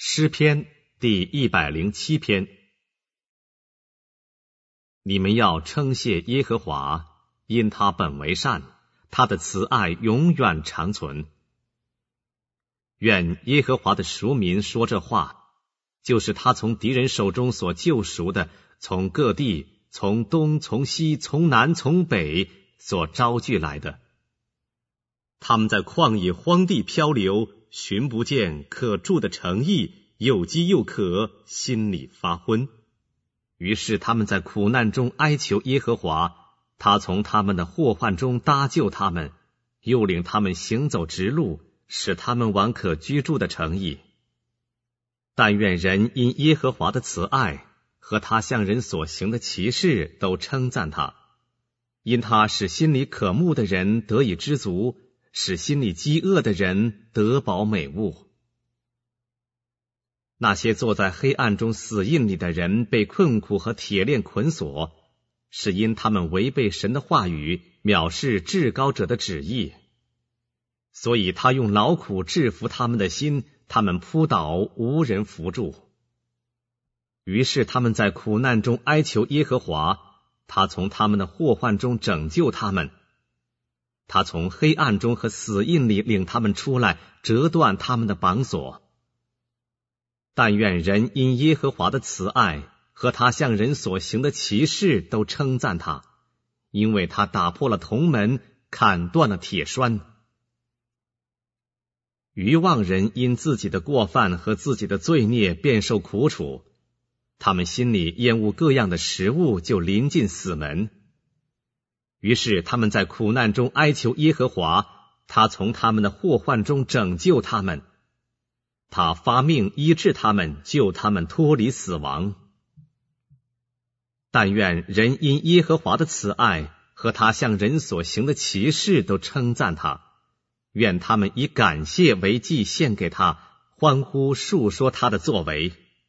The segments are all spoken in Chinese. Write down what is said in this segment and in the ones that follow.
诗篇第107篇。你们要称谢耶和华，因他本为善，他的慈爱永远长存。愿耶和华的赎民说这话，就是他从敌人手中所救赎的，从各地，从东，从西，从南，从北所招聚来的。他们在旷野荒地漂流，寻不见可住的城邑，又饥又渴，心里发昏。于是他们在苦难中哀求耶和华，他从他们的祸患中搭救他们，又领他们行走直路，使他们往可居住的城邑。但愿人因耶和华的慈爱和他向人所行的奇事都称赞他，因他使心里渴慕的人得以知足，使心里饥饿的人得饱美物。那些坐在黑暗中死荫里的人被困苦和铁链捆锁，是因他们违背神的话语，藐视至高者的旨意。所以他用劳苦制服他们的心，他们扑倒，无人扶助。于是他们在苦难中哀求耶和华，他从他们的祸患中拯救他们。他从黑暗中和死荫里领他们出来，折断他们的绑锁。但愿人因耶和华的慈爱和他向人所行的奇事都称赞他，因为他打破了铜门，砍断了铁栓。愚妄人因自己的过犯和自己的罪孽便受苦楚，他们心里厌恶各样的食物，就临近死门。于是他们在苦难中哀求耶和华，他从他们的祸患中拯救他们。他发命医治他们，救他们脱离死亡。但愿人因耶和华的慈爱和他向人所行的奇事都称赞他，愿他们以感谢为祭献给他，欢呼述说他的作为。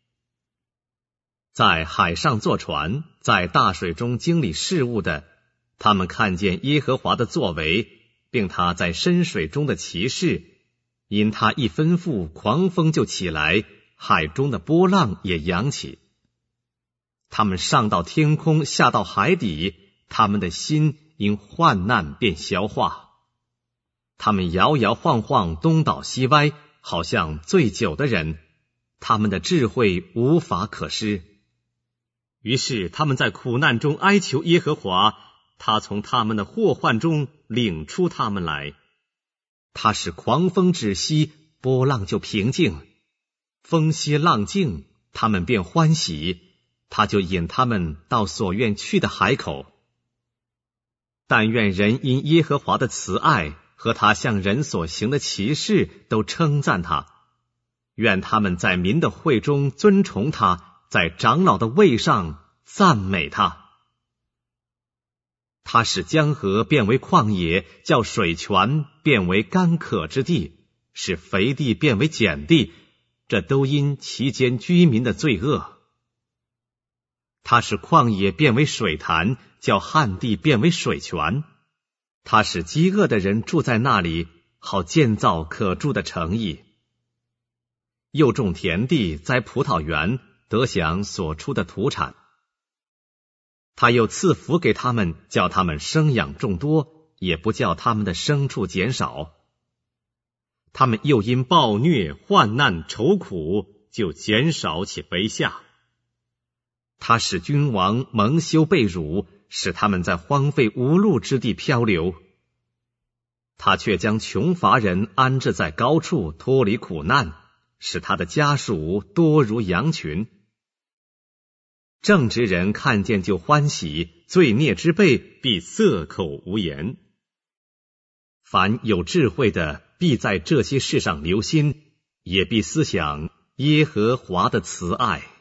在海上坐船，在大水中经理事务的，他们看见耶和华的作为，并他在深水中的奇事。因他一吩咐，狂风就起来，海中的波浪也扬起。他们上到天空，下到海底，他们的心因患难便消化。他们摇摇晃晃，东倒西歪，好像醉酒的人，他们的智慧无法可施。于是他们在苦难中哀求耶和华，他从他们的祸患中领出他们来。他使狂风止息，波浪就平静，风息浪静，他们便欢喜，他就引他们到所愿去的海口。但愿人因耶和华的慈爱和他向人所行的奇事都称赞他，愿他们在民的会中尊崇他，在长老的位上赞美他。他使江河变为旷野，叫水泉变为干渴之地，使肥地变为碱地，这都因其间居民的罪恶。他使旷野变为水潭，叫旱地变为水泉。他使饥饿的人住在那里，好建造可住的城邑。又种田地，栽葡萄园，得享所出的土产。他又赐福给他们，叫他们生养众多，也不叫他们的牲畜减少。他们又因暴虐、患难、愁苦，就减少且卑下。他使君王蒙羞被辱，使他们在荒废无路之地漂流。他却将穷乏人安置在高处，脱离苦难，使他的家属多如羊群。正直人看见就欢喜，罪孽之辈必塞口无言。凡有智慧的，必在这些事上留心，也必思想耶和华的慈爱。